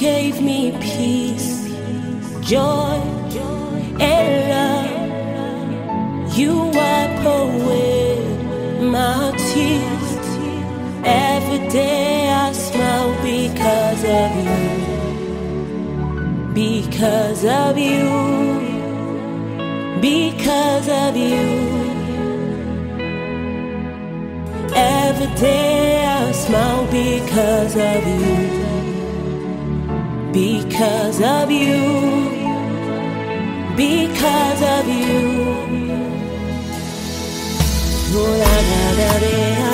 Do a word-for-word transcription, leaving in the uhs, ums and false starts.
gave me peace, joy, and love. You wipe away my tears. Every day I smile because of you. Because of you. Because of you. Every day I smile because of you. Because of you. Because of you. Oh, la, la, la, la, la.